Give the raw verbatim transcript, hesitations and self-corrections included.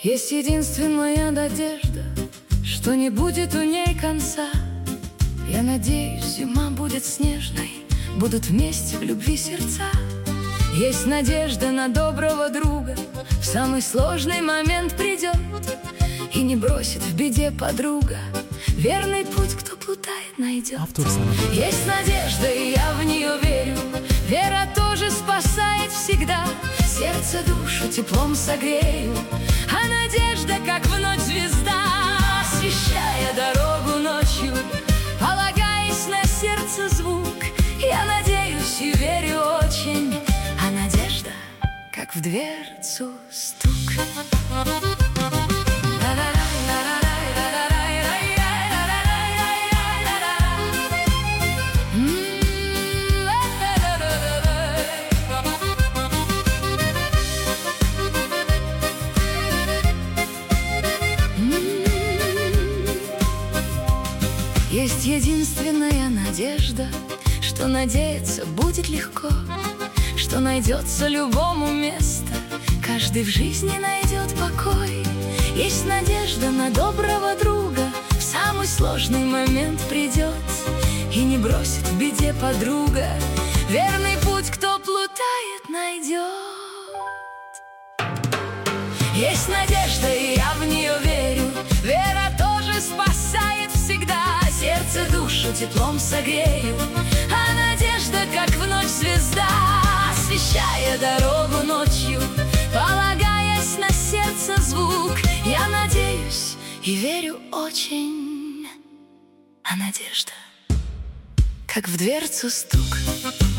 Есть единственная надежда, что не будет у ней конца. Я надеюсь, зима будет снежной, будут вместе в любви сердца. Есть надежда на доброго друга, в самый сложный момент придет и не бросит в беде подруга. Верный путь, кто плутает, найдет. Есть надежда, и я в нее верю. Вера тоже спасает всегда. Сердце душу теплом согрею, а надежда, как в ночь звезда, освещая дорогу ночью, полагаясь на сердце звук. Я надеюсь и верю очень, а надежда, как в дверцу стук. Есть единственная надежда, что надеяться будет легко, что найдется любому место, каждый в жизни найдет покой. Есть надежда на доброго друга, в самый сложный момент придет и не бросит в беде подруга. Верный путь, кто плутает, найдет. Есть надежда, и я в нее верю. Вера тоже спасает всегда. Сердце душу теплом согрею, а надежда, как в ночь звезда, освещая дорогу ночью, полагаясь на сердце звук. Я надеюсь и верю очень, а надежда, как в дверцу стук.